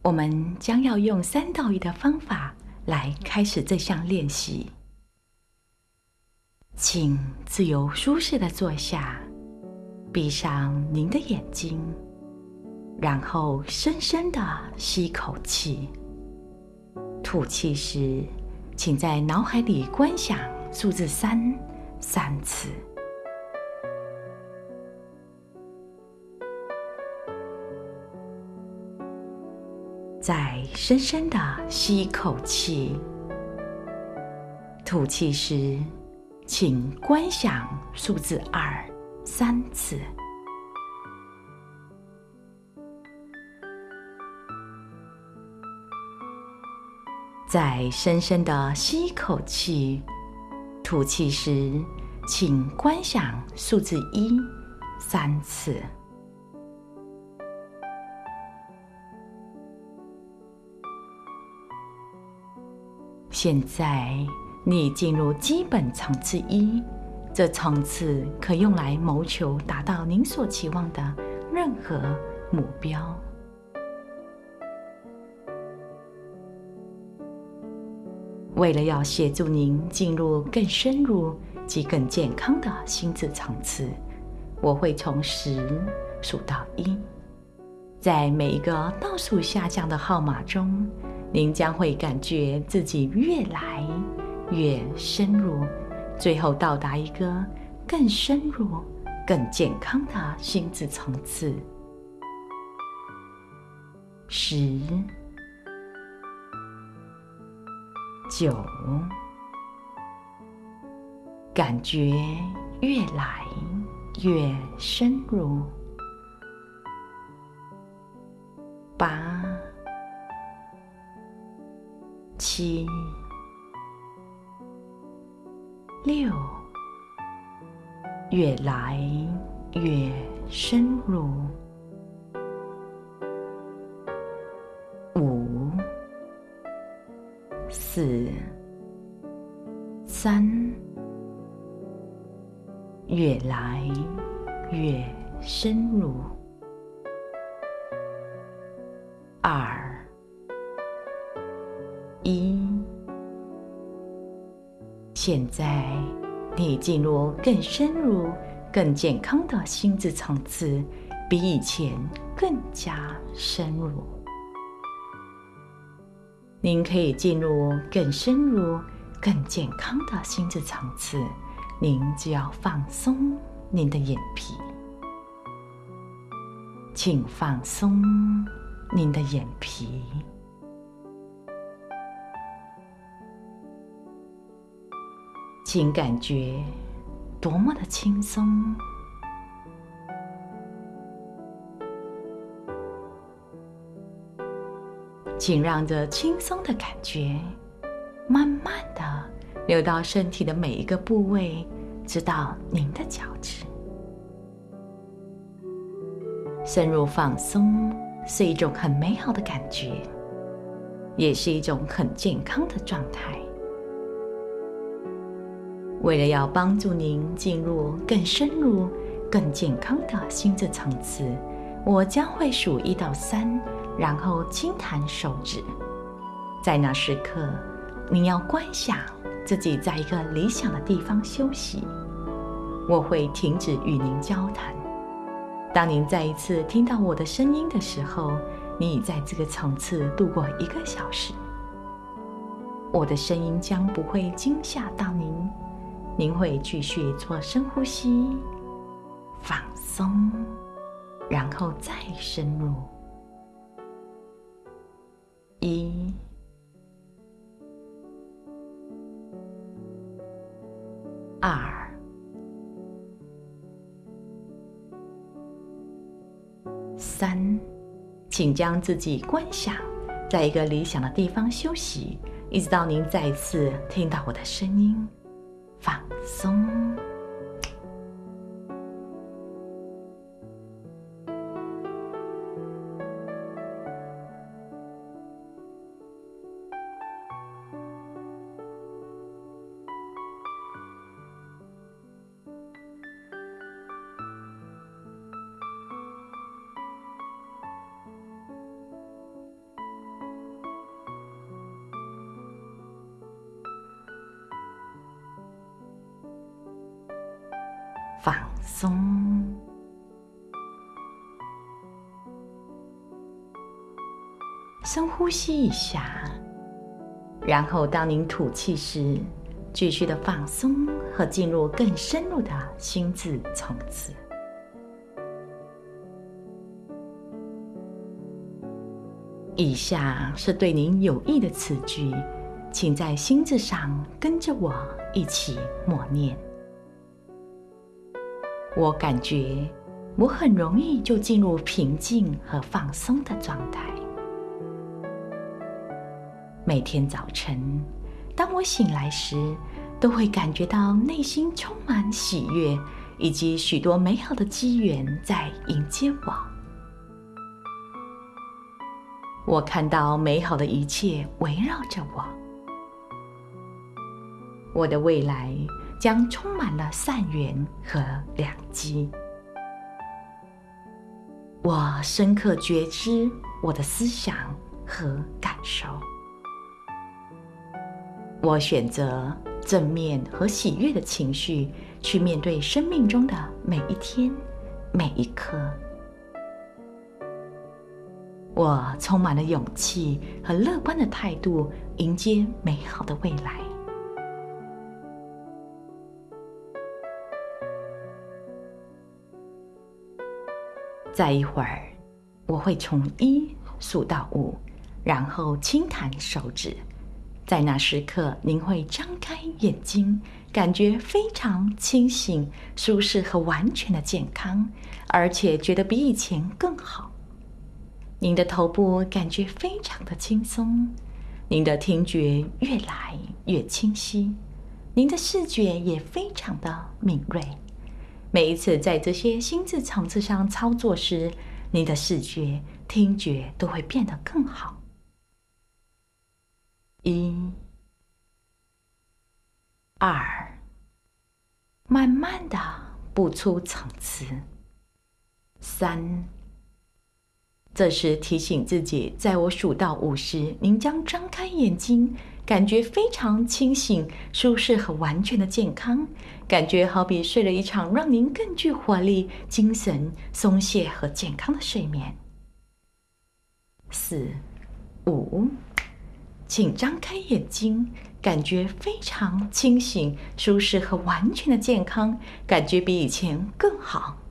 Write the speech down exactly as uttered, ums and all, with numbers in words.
我们将要用三到一的方法来开始这项练习。请自由舒适的坐下，闭上您的眼睛，然后深深的吸一口气。吐气时，请在脑海里观想数字三三次。再深深的吸一口气，吐气时，请观想数字二三次。再深深的吸一口气，吐气时，请观想数字一三次。现在你已进入基本层次一，这层次可用来谋求达到您所期望的任何目标。为了要协助您进入更深入及更健康的心智层次，我会从十数到一，在每一个倒数下降的号码中，您将会感觉自己越来越深入，最后到达一个更深入、更健康的心智层次。十、九，感觉越来越深入。八、七、六，越来越深入。五、四、三，越来越深入。二、一，现在你进入更深入、更健康的心智层次，比以前更加深入。您可以进入更深入、更健康的心智层次，您只要放松您的眼皮。请放松您的眼皮。请感觉多么的轻松。请让这轻松的感觉慢慢的流到身体的每一个部位，直到您的脚趾。深入放松是一种很美好的感觉，也是一种很健康的状态。为了要帮助您进入更深入、更健康的心智层次，我将会数一到三，然后轻弹手指。在那时刻，您要观想自己在一个理想的地方休息。我会停止与您交谈。当您再一次听到我的声音的时候，你已在这个层次度过一个小时。我的声音将不会惊吓到您。您会继续做深呼吸，放松，然后再深入。一、二、三，请将自己观想在一个理想的地方休息，一直到您再一次听到我的声音。放松。 松。深呼吸一下，然后当您吐气时，继续的放松和进入更深入的心智层次。以下是对您有益的词句，请在心智上跟着我一起默念。我感觉我很容易就进入平静和放松的状态。每天早晨，当我醒来时，都会感觉到内心充满喜悦，以及许多美好的机缘在迎接我。我看到美好的一切围绕着我。我的未来将充满了善缘和良机。我深刻觉知我的思想和感受。我选择正面和喜悦的情绪去面对生命中的每一天、每一刻。我充满了勇气和乐观的态度，迎接美好的未来。再一会儿，我会从一数到五，然后轻弹手指。在那时刻，您会张开眼睛，感觉非常清醒、舒适和完全的健康，而且觉得比以前更好。您的头部感觉非常的轻松，您的听觉越来越清晰，您的视觉也非常的敏锐。每一次在这些心智层次上操作时，您的视觉、听觉都会变得更好。一、二，慢慢的步出层次。三，这时提醒自己，在我数到五时，您将张开眼睛，感觉非常清醒、舒适和完全的健康，感觉好比睡了一场让您更具活力、精神、松懈和健康的睡眠。四、五，请张开眼睛，感觉非常清醒、舒适和完全的健康，感觉比以前更好。